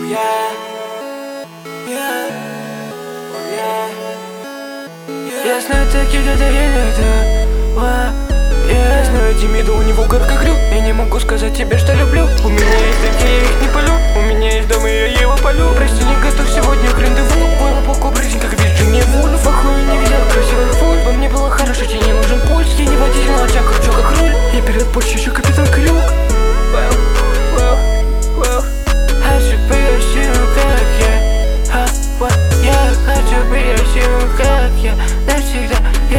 Я знаю таких, это я я знаю Демида, у него горка крю. Я не могу сказать тебе, что люблю. У меня есть деньги, я их не полю. У меня есть дом, и я его полю. Прости, не готов сегодня к рандеву. Мой лобок образен, как Вирджиния Вульф. Охуенно не видел красивый фуль. Во мне было хорошо, тебе не нужен пульс. Я не водитель, но я кручу как руль. Я перед почтой еще капитан Крюк. Хочу быть сильным, как я. Я хочу быть сильным, как я. Навсегда,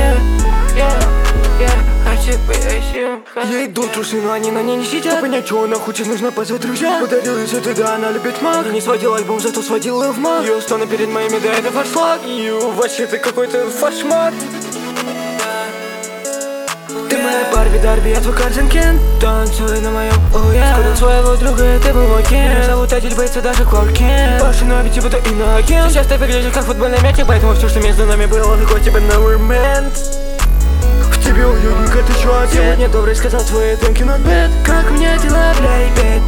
я иду трусы, но они на ней не сидят. Чтобы понять, что она хочет, нужно позвать друзья. Подарил из да, она любит маг. Я не сводил альбом, зато сводил ее в маг. Ее стоны перед моими, да, это фаршлаг. И вообще ты какой-то фашмат. Ты моя Барби, Дарби, я твой Кардин Кен. Танцуй на моем, Скорил своего друга, это был мой кен. Меня зовут Адиль Бейтс, даже Кларк Кен. Ваши нови, типа то иноагент. Сейчас ты выглядишь как футбольный мячик, поэтому все, что между нами было, какой тебе новый мент. В тебе уютненько, ты чё одет? Сегодня добрый сказал свои thank you not bad. Как у меня дела, бля, и бед.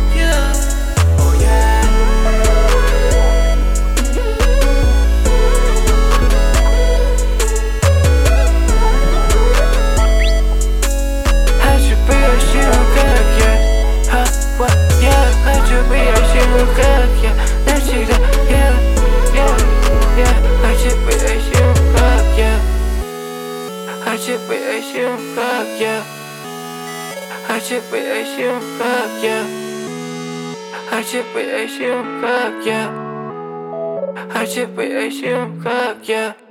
Хочу быть сильным, как я. Я хочу быть сильным, как я. Навсегда, хочу быть сильным, как я. Хочу быть сильным, как я. Хочу быть сильным, как я. Хочу быть сильным, как я. Хочу быть сильным, как я.